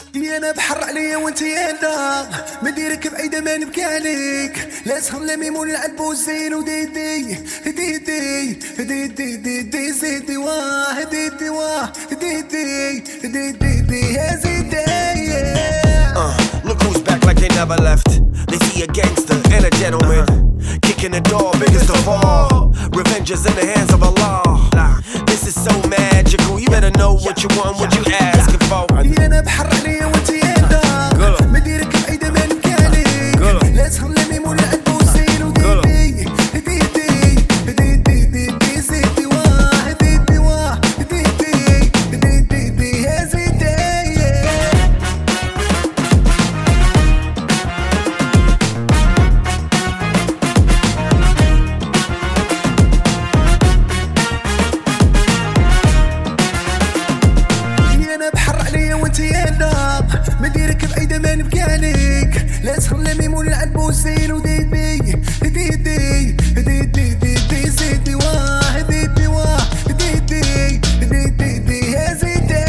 انا بحر عليا وانت يانا مديرك بعيدة ما نبكي عليك لا سهر لا ميمون نلعب الزين وديدي ديدي ديدي ديدي زيدي واه ديدي واه ديدي ديدي يا زيدي. Look who's back like they never left. They see a gangster and a gentleman kicking the door, biggest of all. Revenge is in the hands of Allah. This is so magical. You better know what you want, what you asking for. انا بحر عليا وانت يانا مديرك بعيدة ما نبكي عليك لا سهر لا ميمون نلعب الزين وديدي ديدي ديدي ديدي زيدي واه ديدي واه ديدي ديدي يا زيدي. انا بحر عليا وانت يانا مديرك بعيدة ما نبكي عليك لا سهر لا ميمون نلعب الزين وديدي ديدي ديدي ديدي زيدي واه ديدي واه ديدي ديدي يا زيدي.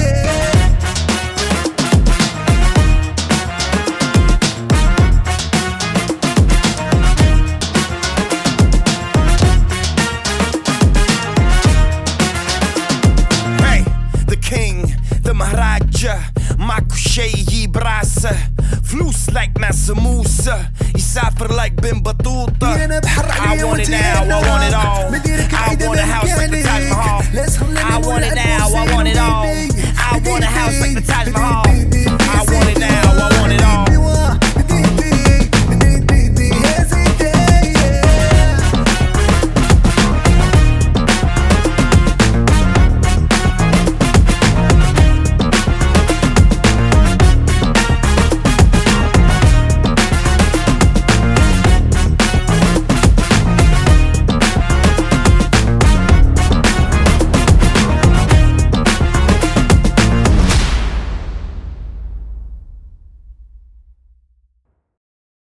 Hey, the king, the Maharaja, ماكو شي يجيب راسه فلوس like ناس موسى يسافر like بن بطوطة. انا بحر I عليا want وانت it now, I want it يانا all. مديرك I بعيدة want a ما house نبكي like the Taj عليك Mahal. لا سهر لا I ميمون want it نلعب now, I want it all. الزين